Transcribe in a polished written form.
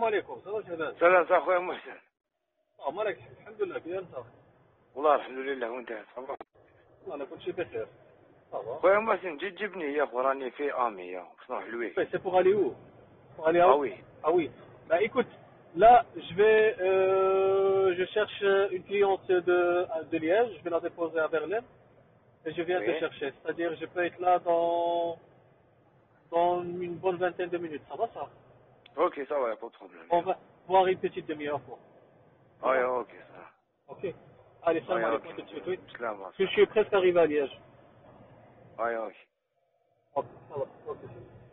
عليكم صافا شباب. سلام اخويا محسن. مالك الحمد لله كي انت؟ والله الحمد لله وانت صافا؟ والله انا كل شيء بخير صافا. خويا محسن جي تجيبني يا خو راني في امي يا شنو حلوين. C'est pour aller où? Pour aller à Ah où? oui. Ah oui. Bah écoute, là je cherche une cliente de Liège, je vais la déposer à Berlin et je viens Oui. te chercher. C'est-à-dire je peux être là dans une bonne vingtaine de minutes. Ça va ça? Ok, ça va, y a pas de problème. On va voir une petite demi-heure pour. Ah ouais, ok, ça va. Ok. Allez, salam Ah, alaikum ok. tout de suite, oui. Salam, Parce que je suis presque arrivé à Liège. ah, ok. Ok, ça va. Ok, c'est bon.